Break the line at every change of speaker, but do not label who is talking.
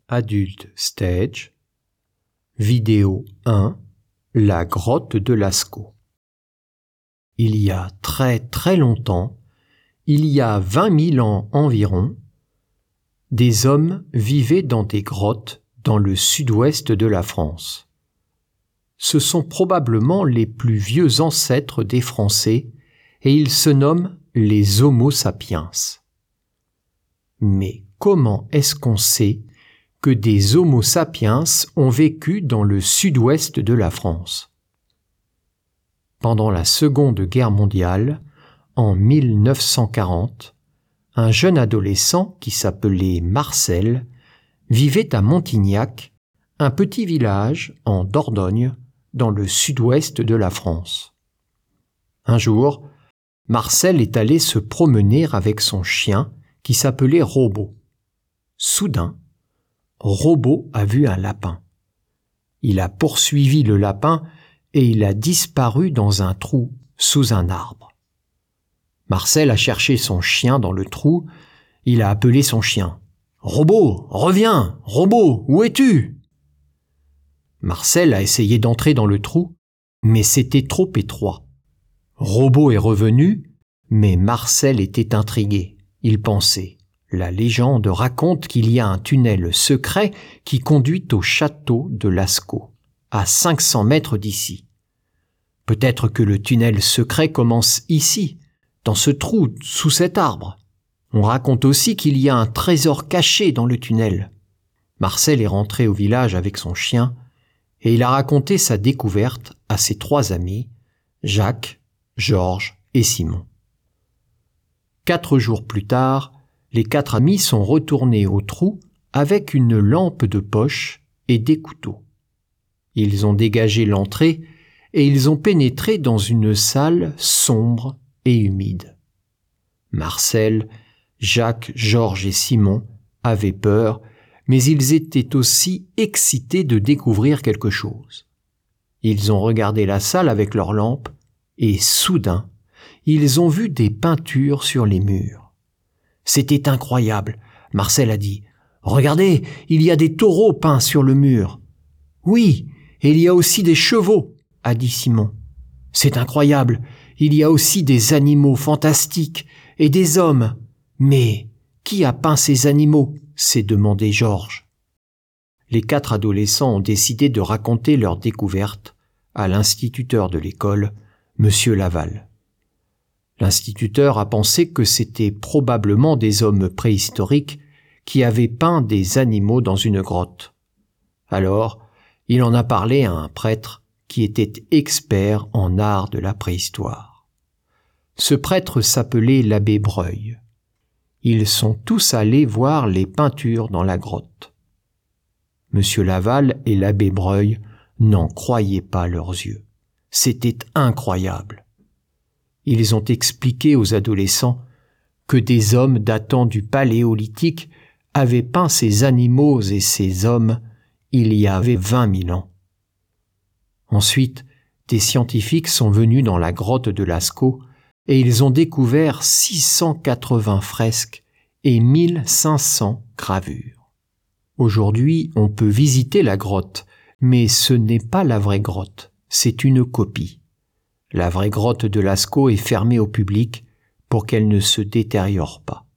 Adult Stage, vidéo 1, la grotte de Lascaux. Il y a très très longtemps, il y a 20 000 ans environ, des hommes vivaient dans des grottes dans le sud-ouest de la France. Ce sont probablement les plus vieux ancêtres des Français et ils se nomment les Homo sapiens. Mais comment est-ce qu'on sait que des Homo sapiens ont vécu dans le sud-ouest de la France? Pendant la Seconde Guerre mondiale, en 1940, un jeune adolescent qui s'appelait Marcel vivait à Montignac, un petit village en Dordogne, dans le sud-ouest de la France. Un jour, Marcel est allé se promener avec son chien qui s'appelait Robot. Soudain, Robot a vu un lapin. Il a poursuivi le lapin et il a disparu dans un trou sous un arbre. Marcel a cherché son chien dans le trou. Il a appelé son chien. « Robot, reviens! Robot, où es-tu » Marcel a essayé d'entrer dans le trou, mais c'était trop étroit. Robot est revenu, mais Marcel était intrigué. Il pensait. La légende raconte qu'il y a un tunnel secret qui conduit au château de Lascaux, à 500 mètres d'ici. Peut-être que le tunnel secret commence ici, dans ce trou, sous cet arbre. On raconte aussi qu'il y a un trésor caché dans le tunnel. Marcel est rentré au village avec son chien et il a raconté sa découverte à ses 3 amis, Jacques, Georges et Simon. 4 jours plus tard, les 4 amis sont retournés au trou avec une lampe de poche et des couteaux. Ils ont dégagé l'entrée et ils ont pénétré dans une salle sombre et humide. Marcel, Jacques, Georges et Simon avaient peur, mais ils étaient aussi excités de découvrir quelque chose. Ils ont regardé la salle avec leurs lampes et soudain, ils ont vu des peintures sur les murs. C'était incroyable. Marcel a dit « Regardez, il y a des taureaux peints sur le mur. »« Oui, et il y a aussi des chevaux, » a dit Simon. « C'est incroyable, il y a aussi des animaux fantastiques et des hommes. Mais qui a peint ces animaux ?» s'est demandé Georges. Les 4 adolescents ont décidé de raconter leur découverte à l'instituteur de l'école, Monsieur Laval. L'instituteur a pensé que c'était probablement des hommes préhistoriques qui avaient peint des animaux dans une grotte. Alors, il en a parlé à un prêtre qui était expert en art de la préhistoire. Ce prêtre s'appelait l'abbé Breuil. Ils sont tous allés voir les peintures dans la grotte. Monsieur Laval et l'abbé Breuil n'en croyaient pas leurs yeux. C'était incroyable. Ils ont expliqué aux adolescents que des hommes datant du Paléolithique avaient peint ces animaux et ces hommes il y avait 20 000 ans. Ensuite, des scientifiques sont venus dans la grotte de Lascaux et ils ont découvert 680 fresques et 1500 gravures. Aujourd'hui, on peut visiter la grotte, mais ce n'est pas la vraie grotte, c'est une copie. La vraie grotte de Lascaux est fermée au public pour qu'elle ne se détériore pas.